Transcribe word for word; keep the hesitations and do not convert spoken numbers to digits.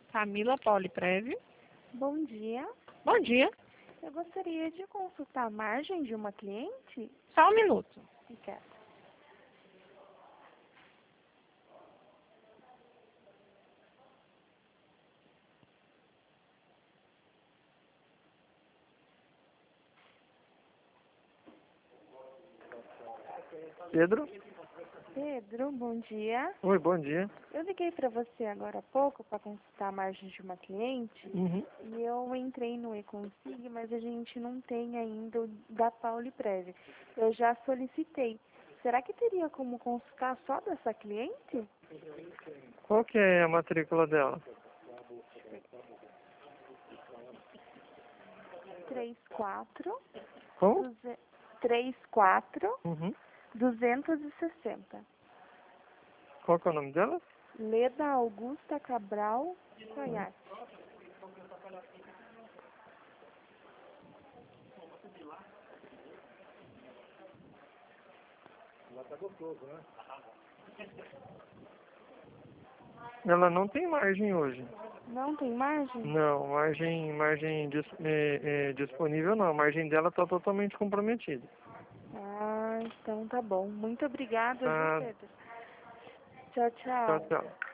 Camila Poliprev. Bom dia. Bom dia. Eu gostaria de consultar a margem de uma cliente. Só um minuto. Obrigada. Pedro? Pedro, bom dia. Oi, bom dia. Eu liguei para você agora há pouco para consultar a margem de uma cliente. Uhum. E eu entrei no eConsig, mas a gente não tem ainda o da Poliprev. Eu já solicitei. Será que teria como consultar só dessa cliente? Qual que é a matrícula dela? três quatro Como? três quatro Uhum. duzentos e sessenta. Qual que é o nome dela? Leda Augusta Cabral Coiate. Ela não tem margem hoje. Não tem margem? Não, margem, margem dis, é, é, disponível não. A margem dela está totalmente comprometida. Ah, então tá bom. Muito obrigada, Ah, viu, Pedro? Tchau, tchau, tchau. tchau.